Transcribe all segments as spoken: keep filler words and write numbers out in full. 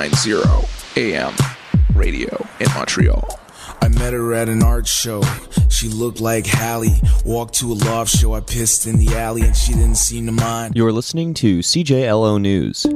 ninety A M radio in Montreal. I met her at an art show. She looked like Hallie. Walked to a loft show. I pissed in the alley and she didn't seem to mind. You're listening to C J L O News.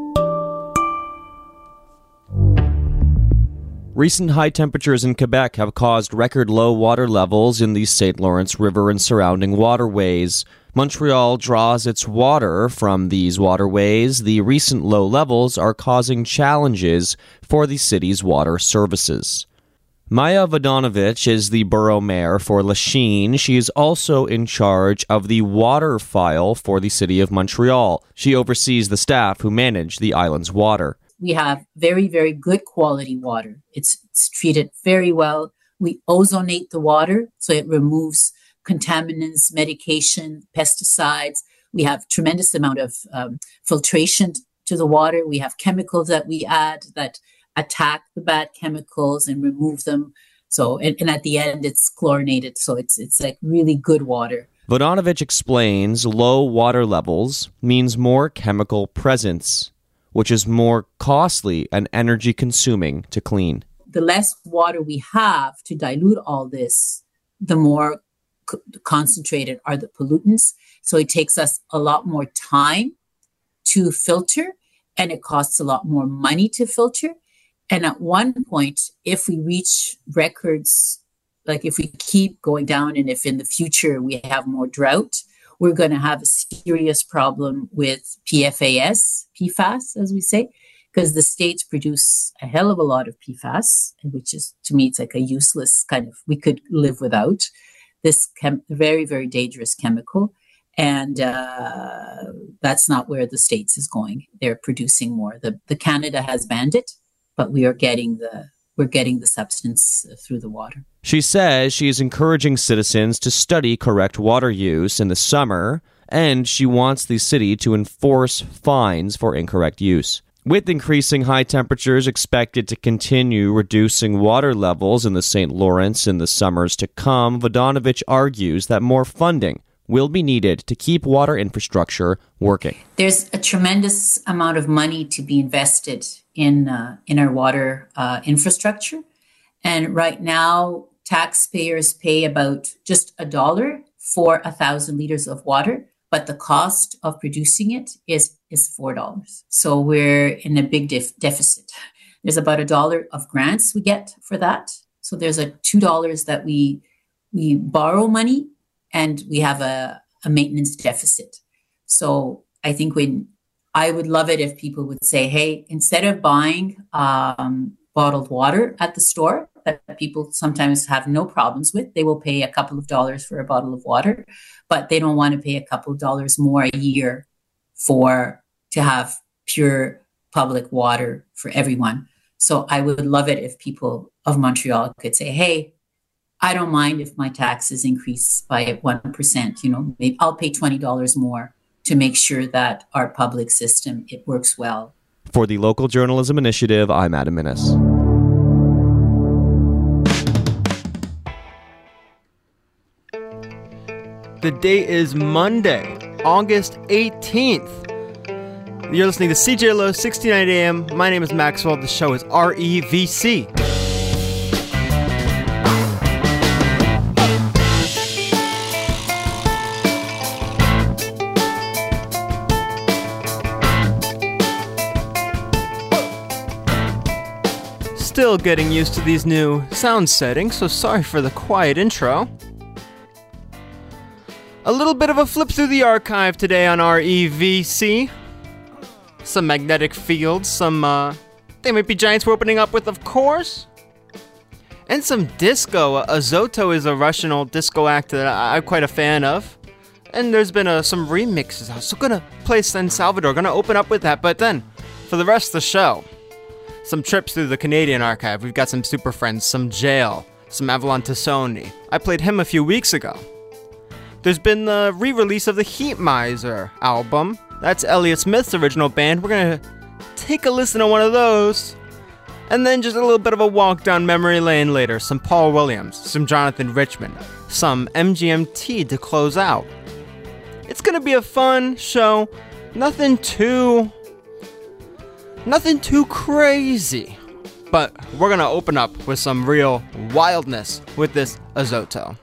Recent high temperatures in Quebec have caused record low water levels in the Saint Lawrence River and surrounding waterways. Montreal draws its water from these waterways. The recent low levels are causing challenges for the city's water services. Maya Vodanovich is the borough mayor for Lachine. She is also in charge of the water file for the city of Montreal. She oversees the staff who manage the island's water. We have very, very good quality water. It's, it's treated very well. We ozonate the water, so it removes contaminants, medication, pesticides. We have tremendous amount of um, filtration to the water. We have chemicals that we add that attack the bad chemicals and remove them. So, and, and at the end, it's chlorinated. So it's it's like really good water. Vodanovich explains low water levels means more chemical presence, which is more costly and energy consuming to clean. The less water we have to dilute all this, the more c- concentrated are the pollutants. So it takes us a lot more time to filter, and it costs a lot more money to filter. And at one point, if we reach records, like if we keep going down and if in the future we have more drought, we're going to have a serious problem with P F A S, P FAS, as we say, because the states produce a hell of a lot of P FAS, which is, to me, it's like a useless kind of, we could live without this chem- very, very dangerous chemical. And uh, that's not where the states is going. They're producing more. The, the Canada has banned it, but we are getting the we're getting the substance through the water. She says she is encouraging citizens to study correct water use in the summer, and she wants the city to enforce fines for incorrect use. With increasing high temperatures expected to continue reducing water levels in the Saint Lawrence in the summers to come, Vodanovich argues that more funding will be needed to keep water infrastructure working. There's a tremendous amount of money to be invested in uh, in our water uh, infrastructure. And right now, taxpayers pay about just a dollar for a thousand liters of water, but the cost of producing it is, is four dollars. So we're in a big def- deficit. There's about a dollar of grants we get for that. So there's a two dollars that we we borrow money, and we have a, a maintenance deficit. So I think when I would love it if people would say, hey, instead of buying um, bottled water at the store that people sometimes have no problems with, they will pay a couple of dollars for a bottle of water, but they don't want to pay a couple of dollars more a year for to have pure public water for everyone. So I would love it if people of Montreal could say, hey, I don't mind if my taxes increase by one percent, you know, maybe I'll pay twenty dollars more to make sure that our public system, it works well. For the Local Journalism Initiative, I'm Adam Minnis. The date is Monday, August eighteenth. You're listening to C J L O sixty-nine A M. My name is Maxwell. The show is R E V C. Still getting used to these new sound settings, so sorry for the quiet intro. A little bit of a flip through the archive today on R E V C. Some magnetic fields, some, uh, They Might Be Giants we're opening up with, of course. And some disco. Azoto is a Russian old disco act that I- I'm quite a fan of. And there's been uh, some remixes. I was still gonna play San Salvador, gonna open up with that, but then, for the rest of the show, some trips through the Canadian archive. We've got some Super Friends, some Jail, some Avalon Tassoni. I played him a few weeks ago. There's been the re-release of the Heat Miser album. That's Elliott Smith's original band. We're gonna take a listen to one of those. And then just a little bit of a walk down memory lane later. Some Paul Williams, some Jonathan Richman, some M G M T to close out. It's gonna be a fun show. Nothing too Nothing too crazy, but we're gonna open up with some real wildness with this Azoto.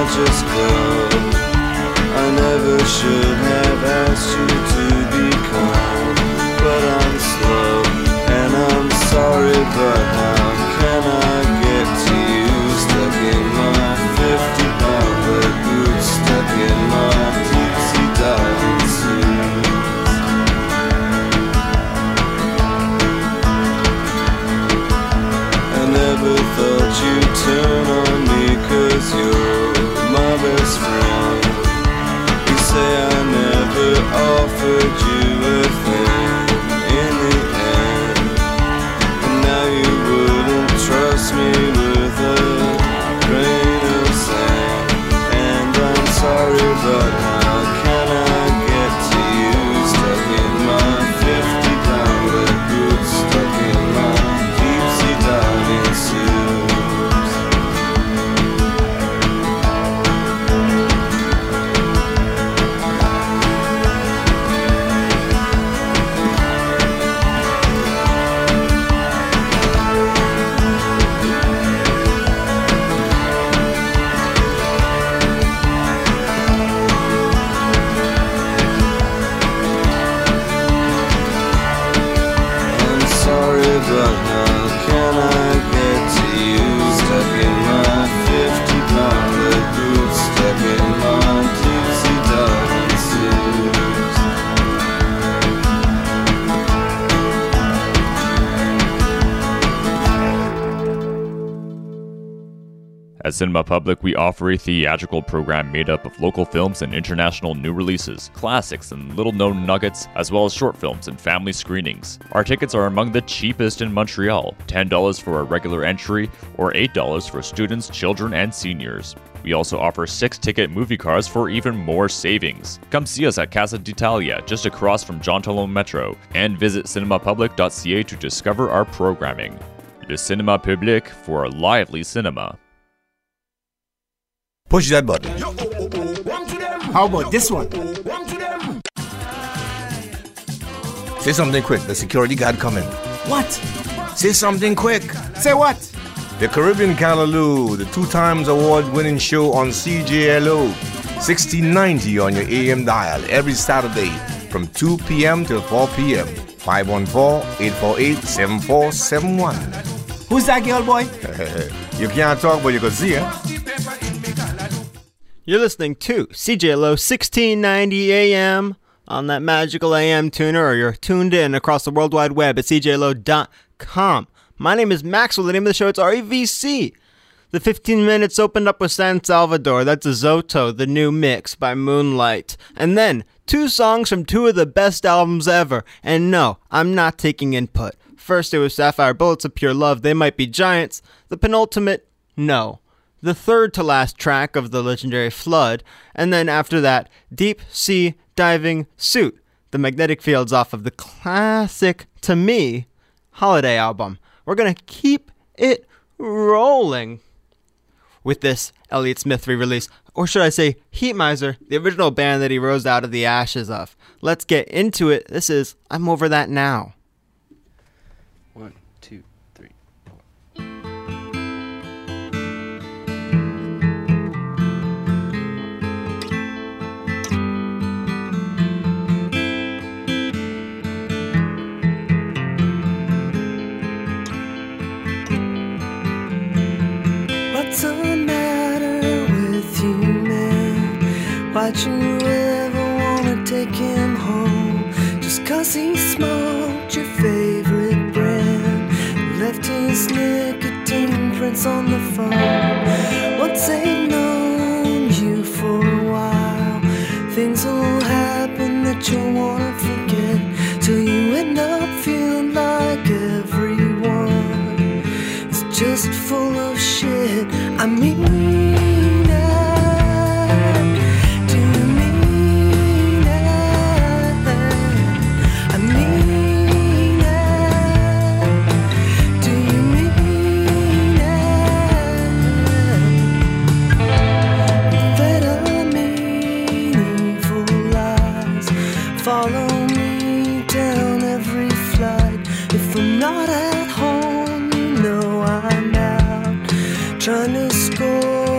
just go. I never should have asked you to be kind, but I'm slow and I'm sorry, but how can I get to you? Stuck in my fifty pound red boots, stuck in my deep sea diving suit. I never thought you'd turn on me, 'cause you're my best friend. You say I never offered you a thing in the end, and now you wouldn't trust me with a grain of sand. And I'm sorry, but how can I get to you? Stuck in my fifty pound red boots, stuck in my deep sea diving suit. But how can I get to you? Stuck in my fifty pound red boots, stuck in my deep sea diving suits. At Cinema Public, we offer a theatrical program made up of local films and international new releases, classics and little-known nuggets, as well as short films and family screenings. Our tickets are among the cheapest in Montreal, ten dollars for a regular entry or eight dollars for students, children, and seniors. We also offer six-ticket movie cards for even more savings. Come see us at Casa d'Italia, just across from Jean Talon Metro, and visit cinema public dot c a to discover our programming. Le Cinéma Public for a lively cinema. Push that button. How about this one? Say something quick. The security guard coming. What? Say something quick. Say what? The Caribbean Callaloo, the two times award-winning show on C J L O, sixteen ninety on your A M dial every Saturday from two p.m. till four p.m. five one four, eight four eight, seven four seven one. Who's that girl, boy? You can't talk, but you can see her. You're listening to C J L O sixteen ninety A M on that magical A M tuner, or you're tuned in across the World Wide Web at c j l o dot com. My name is Maxwell. The name of the show, it's R E V C. The fifteen minutes opened up with San Salvador. That's Azoto, the new mix by Moonlight. And then two songs from two of the best albums ever. And no, I'm not taking input. First it was Sapphire Bullets of Pure Love, They Might Be Giants. The penultimate, no. The third to last track of the legendary Flood, and then after that, Deep Sea Diving Suit, the magnetic fields off of the classic, to me, Holiday album. We're gonna keep it rolling with this Elliott Smith re-release, or should I say Heat Miser, the original band that he rose out of the ashes of. Let's get into it. This is I'm Over That Now. One, two, three, four. What's the matter with you, man? Why'd you ever wanna take him home? Just 'cause he smoked your favorite brand, left his nicotine prints on the phone. Once they've known you for a while, things will happen that you'll wanna forget, till you end up feeling like everyone is just full of shit. I mean it. Do you mean it? I mean it. Do you mean it? Fed on meaningful lies, follow me down every flight. If I'm not at home, you know I'm out, trying to score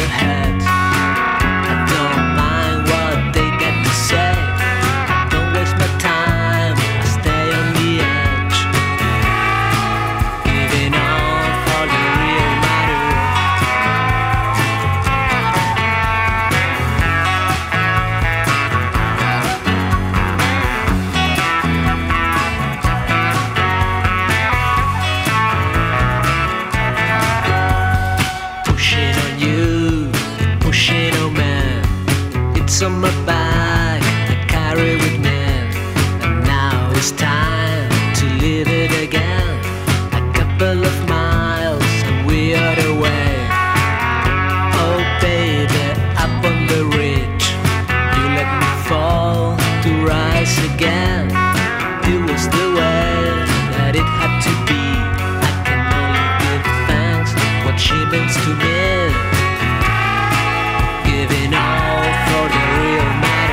ahead. I don't mind what they got to say. I don't waste my time, I stay on the edge. Giving all for the real matter. Pushing on you, pushing on man. It's on my back, I carry with me. And now it's time to live it again. A couple of miles and we are away. Oh baby, up on the ridge, you let me fall to rise again. It was the way that it had to be. I can only give thanks what she means to me. Giving all for the real matter.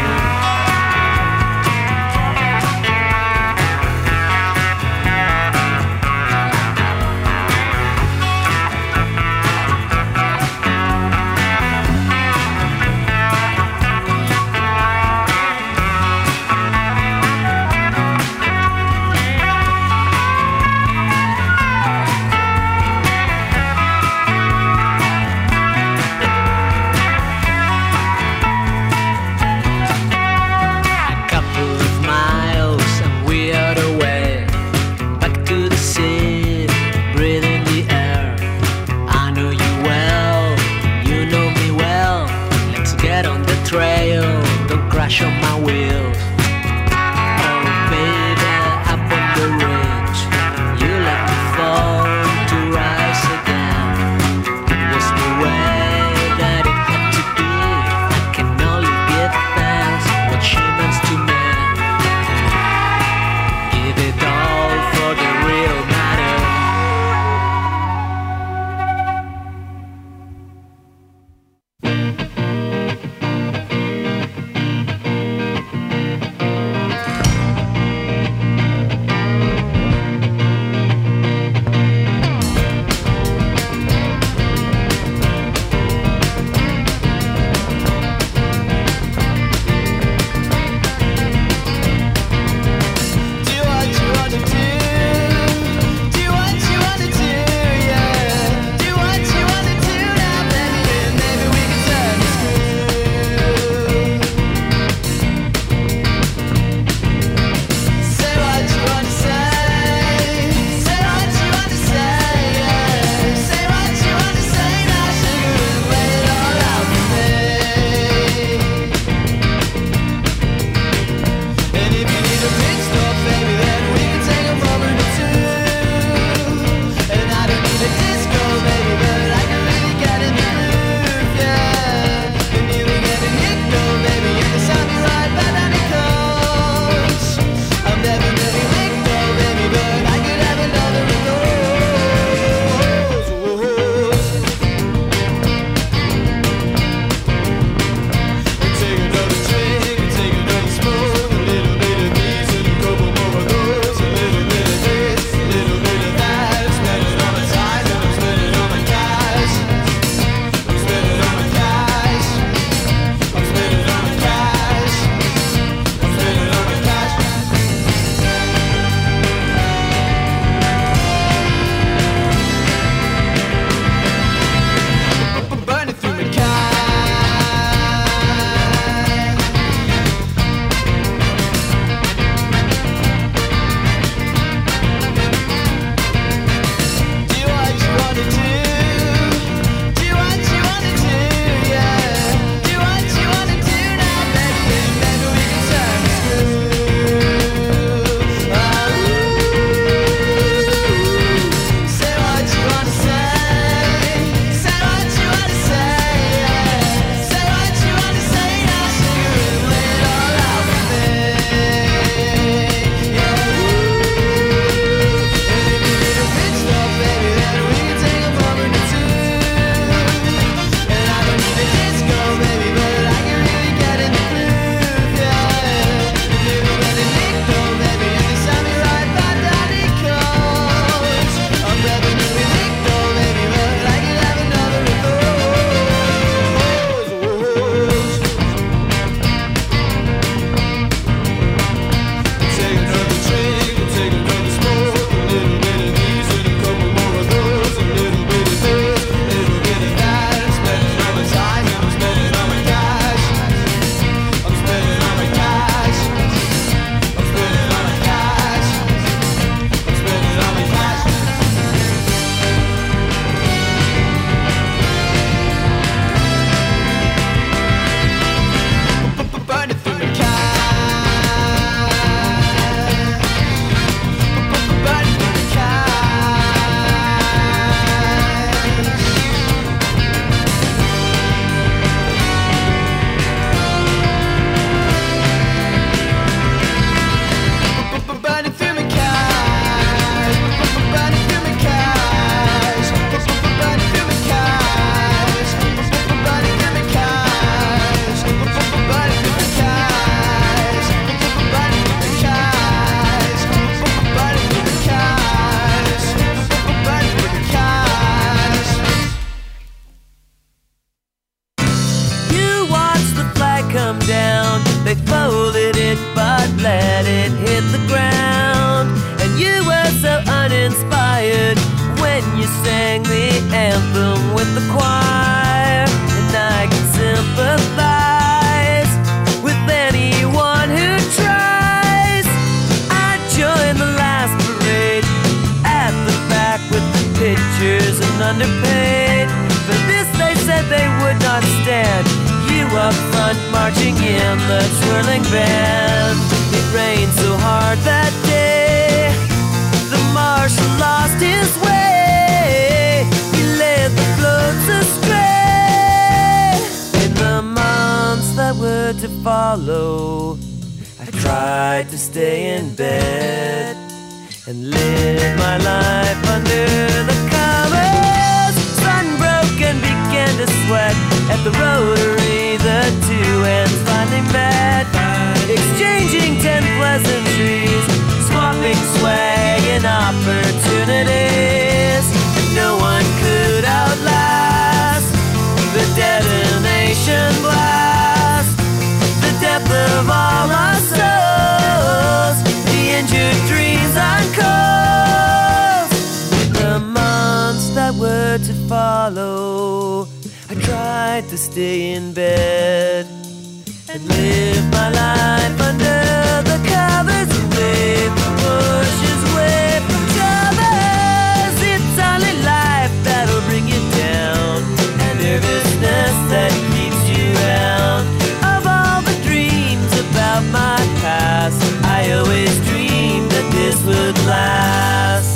They folded it but let it hit the ground. And you were so uninspired when you sang the anthem with the choir. And I can sympathize with anyone who tries. I joined the last parade at the back with the pictures and underpaid. For this they said they would not stand. You up front marching in the swirling band. It rained so hard that day, the marshal lost his way. He led the floats astray. In the months that were to follow, I tried to stay in bed and live my life under the covers. Sun broke and began to sweat at the Rotary. The two ends finally met, exchanging ten pleasantries, swapping swag and opportunities. No one could outlast the detonation blast, the death of all our souls, the injured dreams uncaused. In the months that were to follow, I tried to stay in bed and live my life under the covers, away from bushes, away from covers. It's only life that'll bring you down, and nervousness that keeps you out. Of all the dreams about my past, I always dreamed that this would last.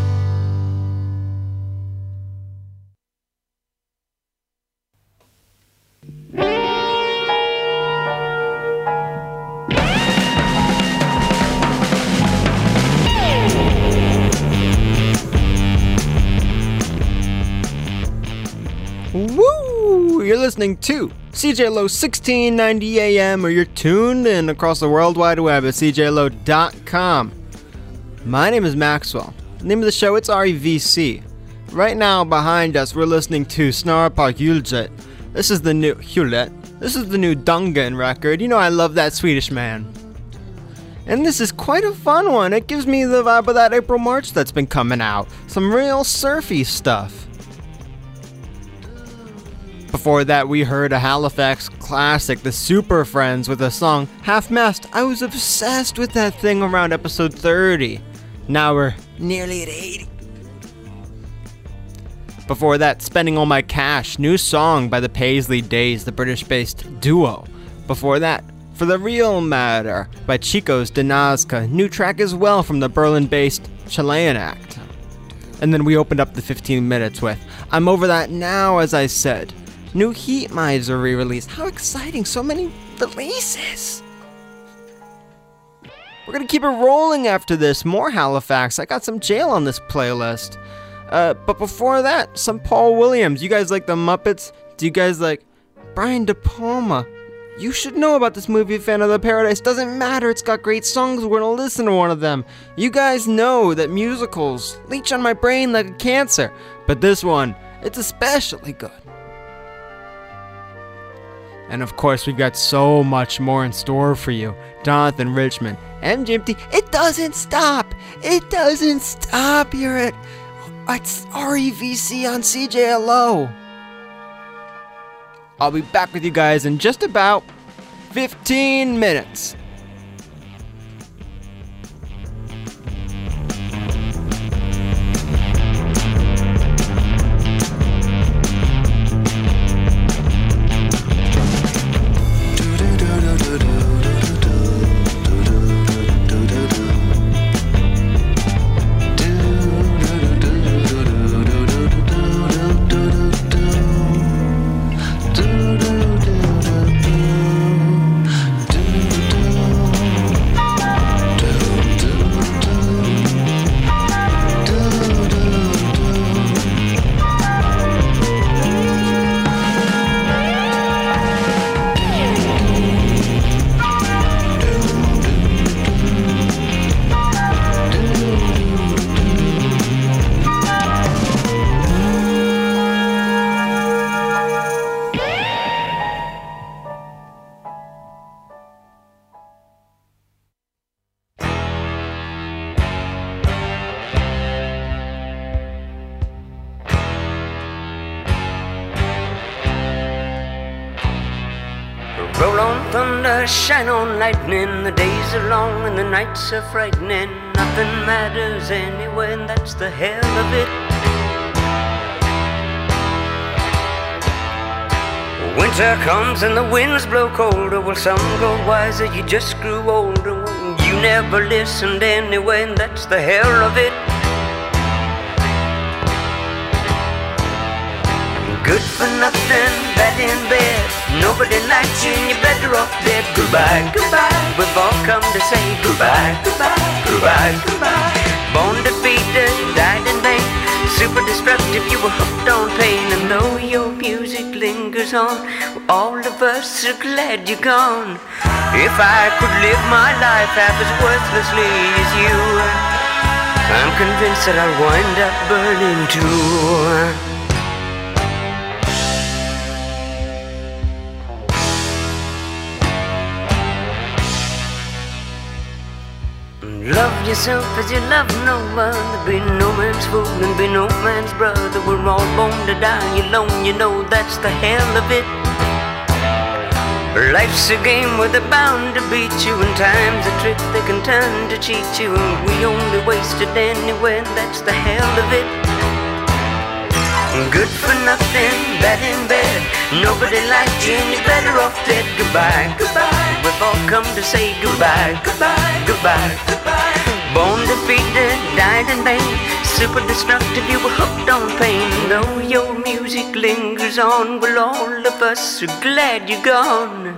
Woo! You're listening to C J L O sixteen ninety A M, or you're tuned in across the World Wide Web at C J L O dot com. My name is Maxwell. The name of the show, it's R E V C. Right now, behind us, we're listening to Snarpark Hjulet. This is the new Hjulet. This is the new Dungan record. You know I love that Swedish man. And this is quite a fun one. It gives me the vibe of that April March that's been coming out. Some real surfy stuff. Before that, we heard a Halifax classic, the Super Friends, with the song Half Mast. I was obsessed with that thing around episode thirty. Now we're nearly at eighty. Before that, Spending All My Cash, new song by the Paisley Days, the British-based duo. Before that, For the Real Matter by Chicos de Nazca, new track as well from the Berlin-based Chilean act. And then we opened up the fifteen minutes with I'm Over That Now, as I said. New Heat Miser re-release. How exciting, so many releases. We're gonna keep it rolling after this. More Halifax. I got some Jail on this playlist. Uh, but before that, some Paul Williams. You guys like the Muppets? Do you guys like Brian De Palma? You should know about this movie, Fan of the Paradise. Doesn't matter, it's got great songs. We're gonna listen to one of them. You guys know that musicals leech on my brain like a cancer. But this one, it's especially good. And of course, we've got so much more in store for you. Jonathan Richman, M G M T. It doesn't stop. It doesn't stop. You're at it's R E V C on C J L O. I'll be back with you guys in just about fifteen minutes. Do thunder, shine on lightning. The days are long and the nights are frightening. Nothing matters anyway, and that's the hell of it. Winter comes and the winds blow colder. Well, some grow wiser, you just grew older. Well, you never listened anyway, and that's the hell of it. Good for nothing, bad in bed. Nobody likes you and you're better off dead. Goodbye, goodbye. We've all come to say goodbye, goodbye, goodbye, goodbye. Born defeated, died in vain. Super destructive, you were hooked on pain. And though your music lingers on, all of us are glad you're gone. If I could live my life half as worthlessly as you, I'm convinced that I'll wind up burning too. Love yourself as you love no other. Be no man's fool and be no man's brother. We're all born to die alone, you know that's the hell of it. Life's a game where they're bound to beat you, and time's a trick they can turn to cheat you. And we only waste it anyway, and that's the hell of it. Good for nothing, bad in bed. Nobody liked you and you're better off dead. Goodbye, goodbye. We've all come to say goodbye, goodbye, goodbye, goodbye. Born defeated, died in vain. Super destructive, you were hooked on pain. Though your music lingers on, well, all of us are glad you're gone.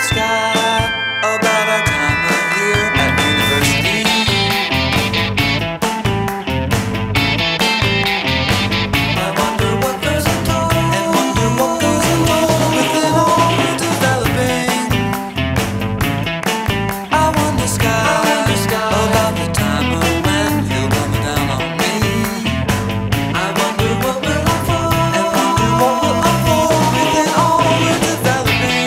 sky about our time of year at university. I wonder what goes on and wonder what goes along within all we're developing. I wonder sky, I wonder sky about the time of when he'll come down on me. I wonder what will unfold and wonder what will unfold within all we're developing.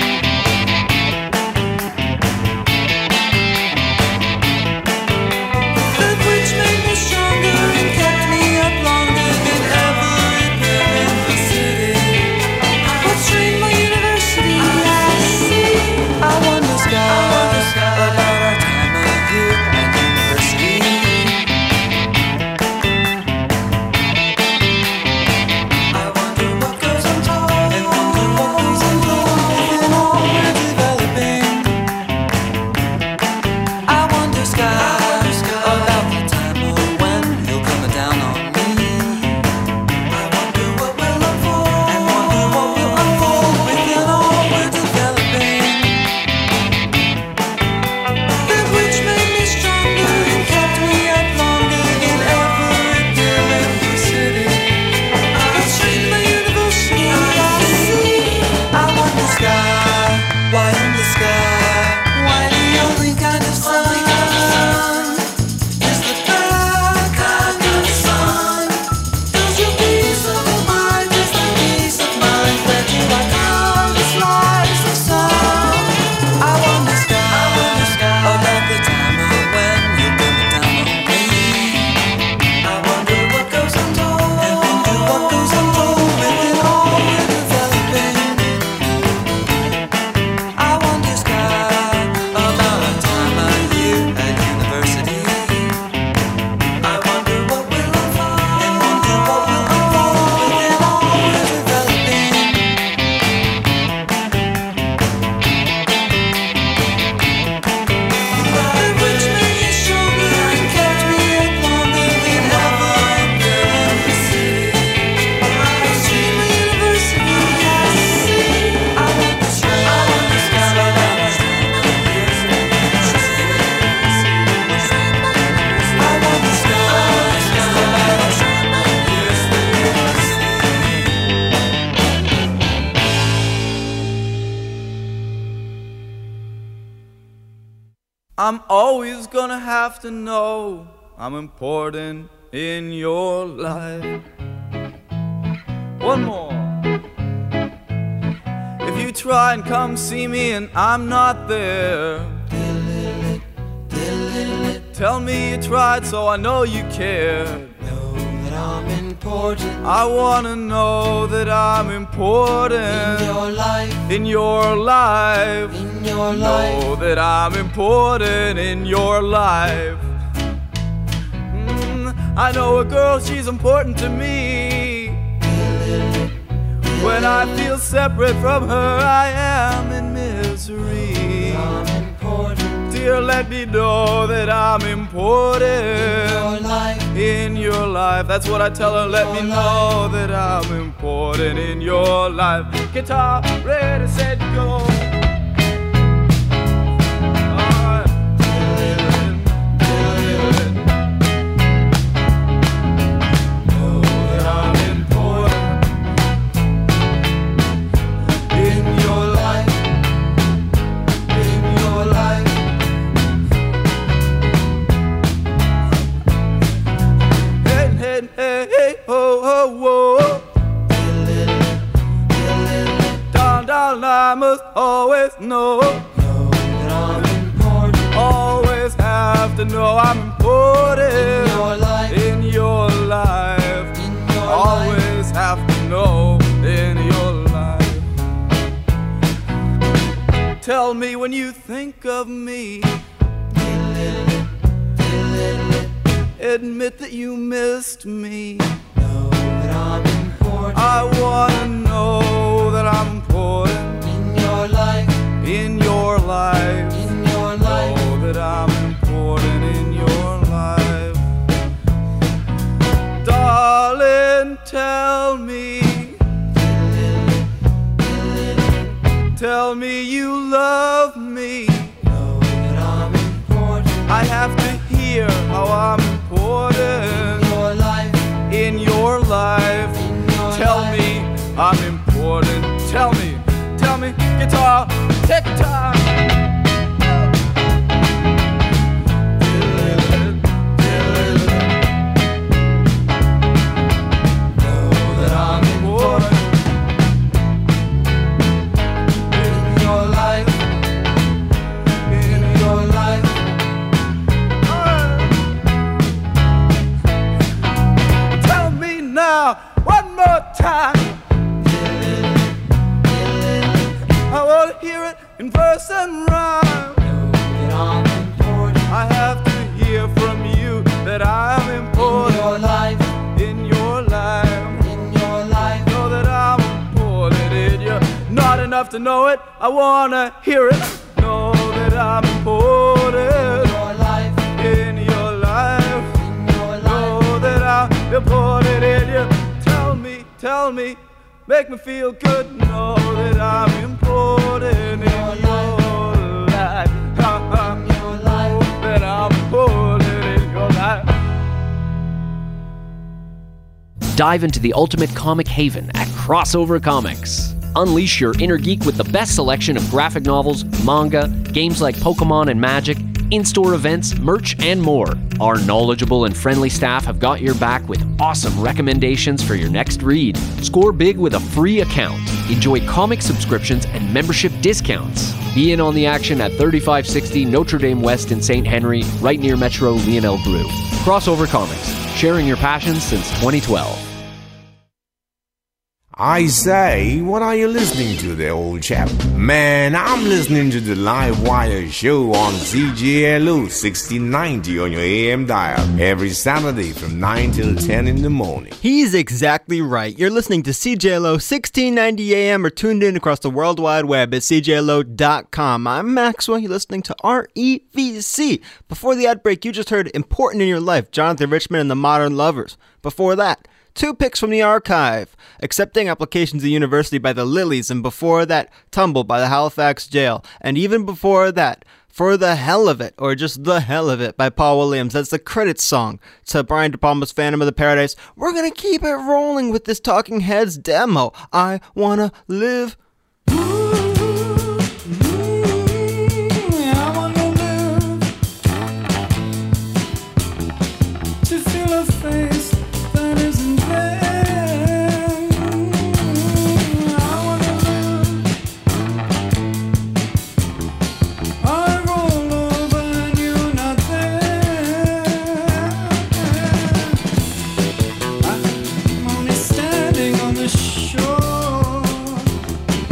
That which made me stronger and kept me up longer than ever it did in the city. What strained my university I see. I wonder sky, I wonder sky about our time of year at university. I wonder what goes untold and wonder what goes untold within all we're developing. I wonder sky, I wonder sky about the time of when he'll come down on me. I wonder what will unfold and wonder what will unfold within all we're developing. That which made me stronger and kept me up longer than ever it did in the city. I strained my university I see. I wonder sky, why in the sky? Why the only kind of sun is the bad kind of sun? Does your peace of mind, is the peace of mind? Where do I come to slice of sun? I wonder sky, I wonder sky about the time of when you're coming down on me. I wonder what goes untold and wonder what goes untold within all we're developing. I wonder sky about our time of year at university. I wonder what will unfold and wonder what will unfold within all we're developing. That which made me stronger and kept me up longer than ever it did in the city. I strained my university I see. I wonder sky, I wonder sky about our time of year at university. I wonder sky, I wonder sky about our time of year at university. I'm always gonna have to know I'm important in your life. One more. If you try and come see me and I'm not there, tell me you tried so I know you cared. Know that I'm important. I wanna know that I'm important in your life. In your life. In your life. Know that I'm important in your life. Mm, I know a girl, she's important to me. When I feel separate from her, I am in misery. I'm important. Dear, let me know that I'm important in your life. In your life. That's what I tell her. Let me know that I'm important in your life. Guitar ready, set, go. Hey, hey, ho, ho, whoa. Down, down, I must always know. Know that I'm important. Always have to know I'm important in your life. In your life. In your always life. Have to know in your life. Tell me when you think of me. Admit that you missed me. Know that I'm important. I wanna know that I'm important in your life. In your life. In your life. Know that I'm important in your life. Darling, tell me. tell me you love me. Know that I'm important. I have to hear how I'm important in your life. In your life. In your tell life. me I'm important. Tell me, tell me, guitar, take time. One more time. I want to hear it in verse and rhyme. I have to hear from you that I'm important in your life. In your life. In your life. Know that I'm important in you. Not enough to know it. I want to hear it. Know that I'm important in your life. In your life. In your life. Know that I'm important in you. Tell me, make me feel good. Know that I'm important in your life. In your life. Know that I'm important in your life. Dive into the ultimate comic haven at Crossover Comics. Unleash your inner geek with the best selection of graphic novels, manga, games like Pokemon and Magic, in-store events, merch, and more. Our knowledgeable and friendly staff have got your back with awesome recommendations for your next read. Score big with a free account. Enjoy comic subscriptions and membership discounts. Be in on the action at thirty-five sixty Notre Dame West in Saint Henry, right near Metro Lionel Brew. Crossover Comics, sharing your passion since twenty twelve. I say, what are you listening to there, old chap? Man, I'm listening to the Live Wire show on C J L O sixteen ninety on your A M dial every Saturday from nine till ten in the morning. He's exactly right. You're listening to C J L O sixteen ninety A M or tuned in across the World Wide Web at C J L O dot com. I'm Maxwell. You're listening to R E V C. Before the ad break, you just heard Important in Your Life, Jonathan Richman and the Modern Lovers. Before that, two picks from the archive, Accepting Applications at University by the Lilies, and before that, Tumble by the Halifax Jail. And even before that, For the Hell of It, or just The Hell of It by Paul Williams. That's the credits song to Brian De Palma's Phantom of the Paradise. We're gonna keep it rolling with this Talking Heads demo, I Wanna Live. Shore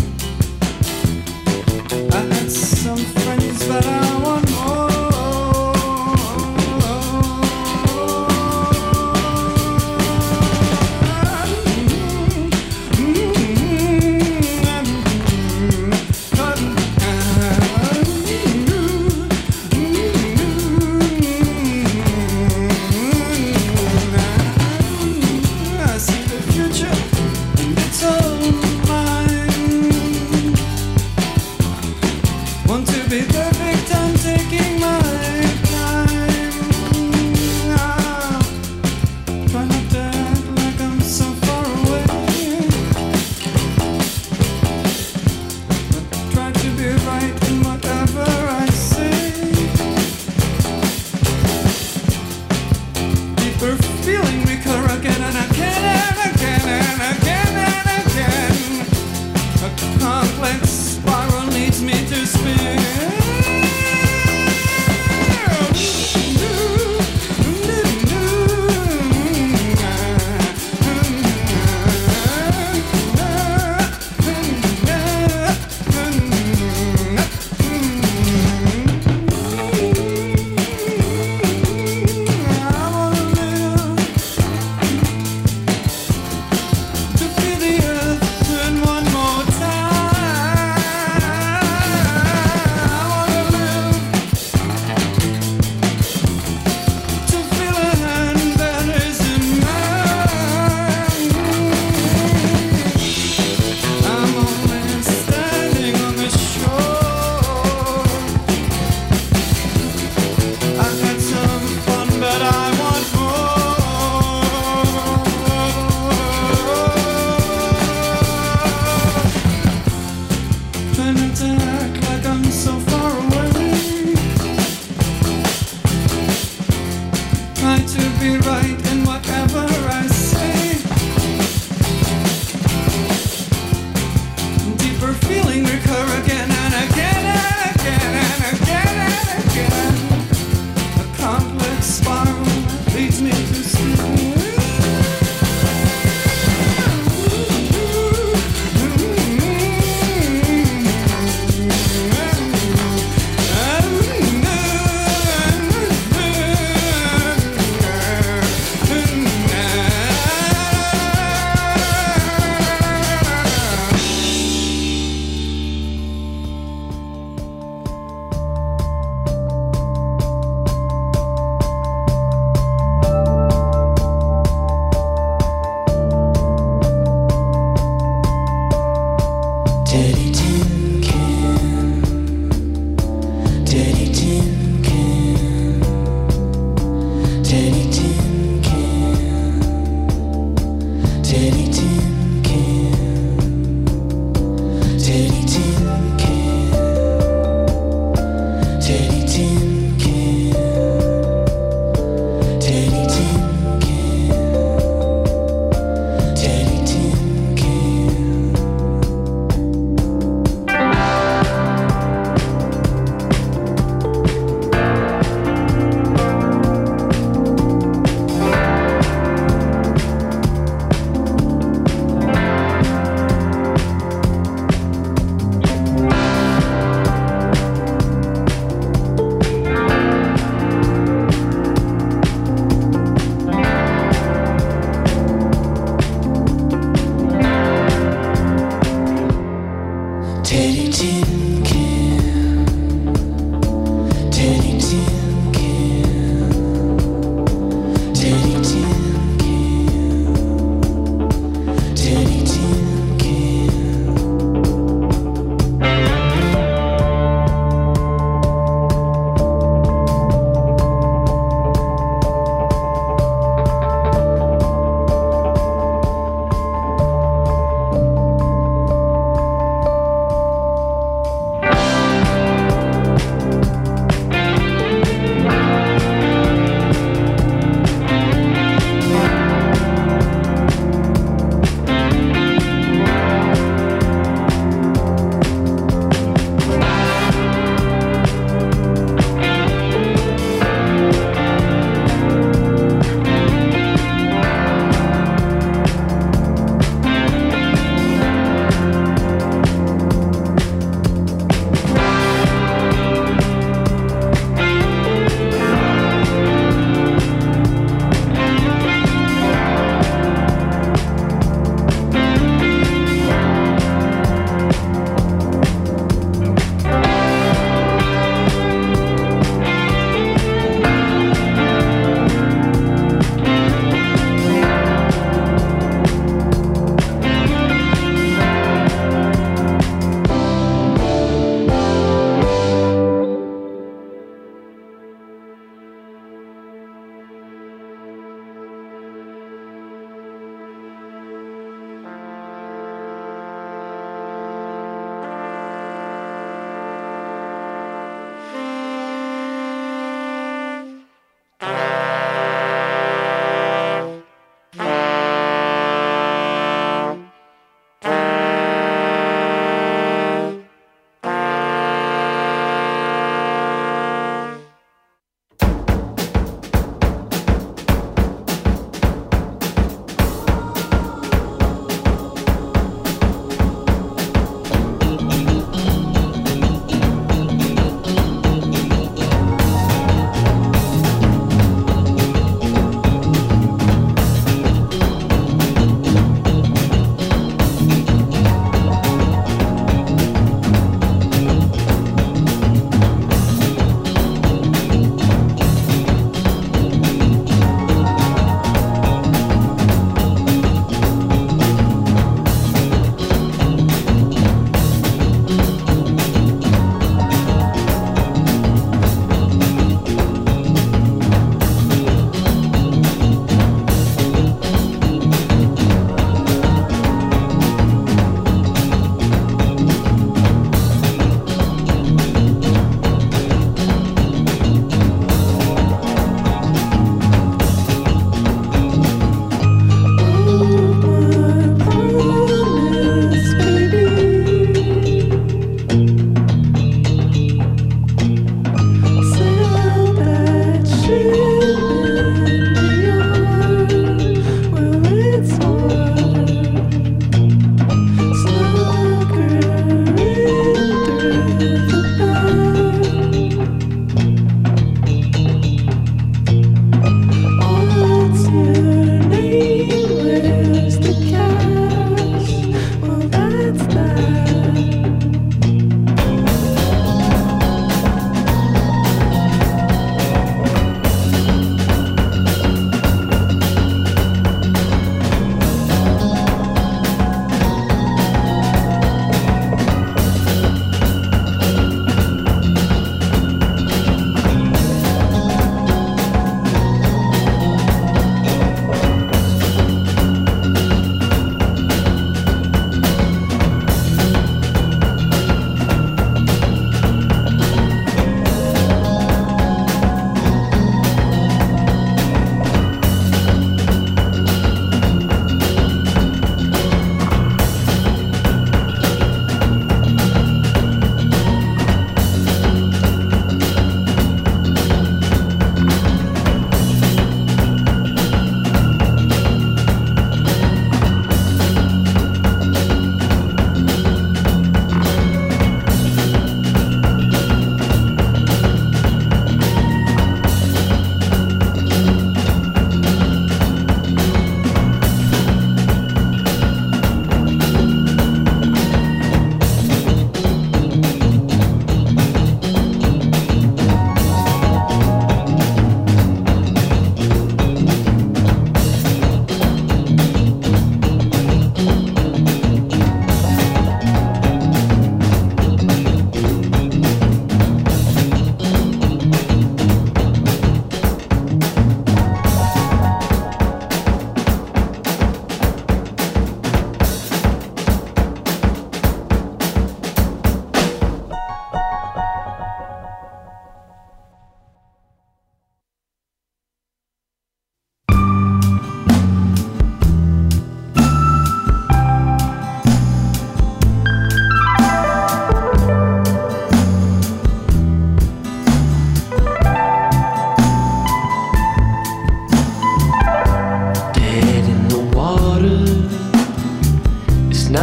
Teddy Tin Can, Teddy Tin Can, Teddy Tin Can, Teddy Tin Can, Teddy Tin Can, Teddy Tin Can, Teddy Tin Can, Teddy Tin Can. Teddy Tin Can, Teddy Tin Can, Teddy Tin Can, Teddy Tin Can.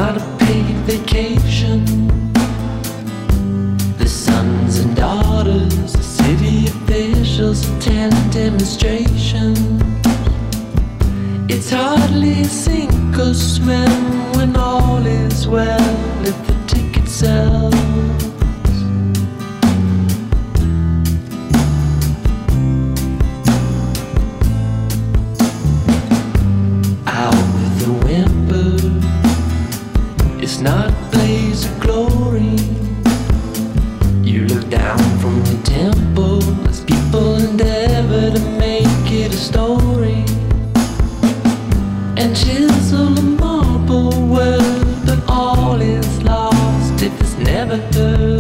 not a paid vacation. The sons and daughters of city officials attend demonstrations. It's hardly sink or swim when all is well if the ticket sells. Out with a whimper, it's not a blaze of glory. You look down from the temple as people endeavor to make it a story and chisel a marble world, but all is lost if it's never heard.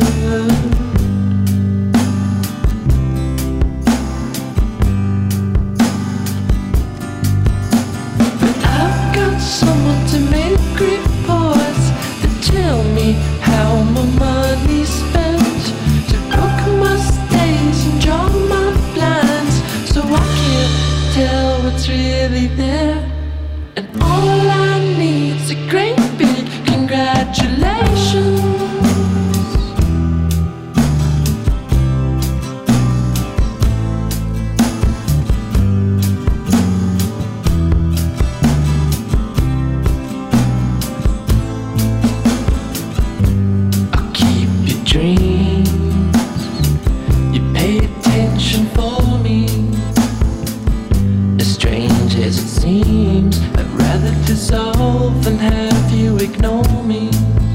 But I've got someone to make reports that tell me how my money's spent, to book my stays and draw my blinds, so I can't tell what's really there. And all I need's a great big congratulations. I'll keep your dreams. You pay attention for me. As strange as it seems, I'd rather dissolve than have you ignore me.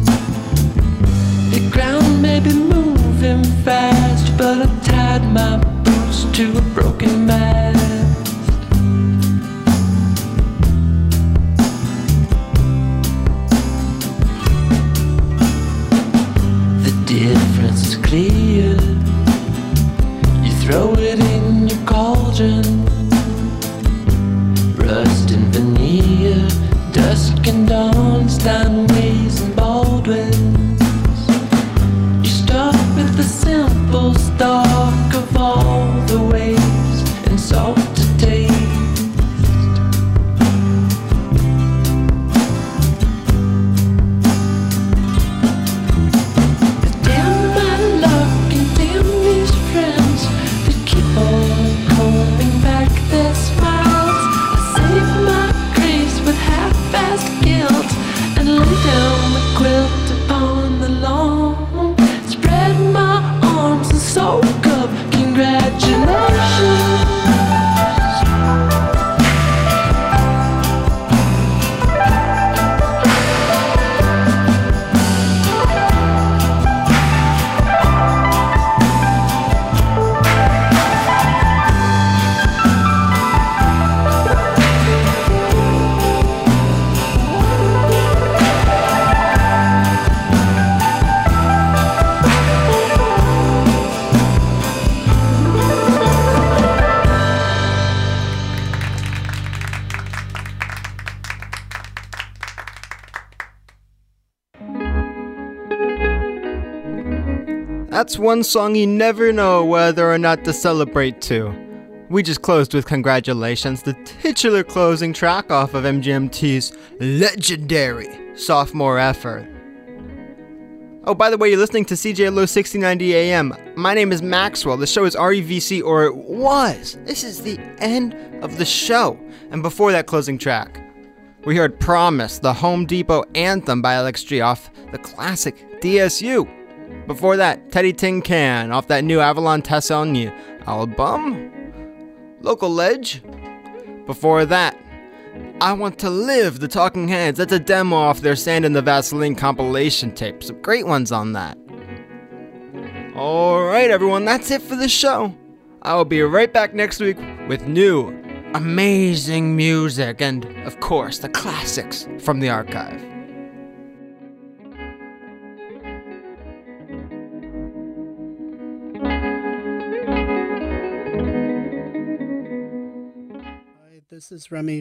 The ground may be moving fast, but I tied my boots to a broken mast. The difference is clear. You throw it in your cauldron. Rust and veneer, dusk and dawn, Steinways and Baldwins. You start with the simple stock of all the ways and salt to taste. But damn my luck and damn these friends that keep on coming back their smiles. Save my grace with half-assed guilt and lay down the quilt upon the lawn. Spread my arms and soak up congratulations. That's one song you never know whether or not to celebrate to. We just closed with Congratulations, the titular closing track off of M G M T's legendary sophomore effort. Oh, by the way, you're listening to C J L O sixteen ninety A M. My name is Maxwell. The show is R E V C, or it was. This is the end of the show. And before that closing track, we heard Promise, the Home Depot anthem by Alex G off the classic D S U. Before that, Teddy Tin Can off that new Avalon Tessalnia album, Local Ledge. Before that, I Want to Live, the Talking Heads. That's a demo off their Sand in the Vaseline compilation tape. Some great ones on that. Alright everyone, that's it for the show. I will be right back next week with new, amazing music and, of course, the classics from the archive. This is Remy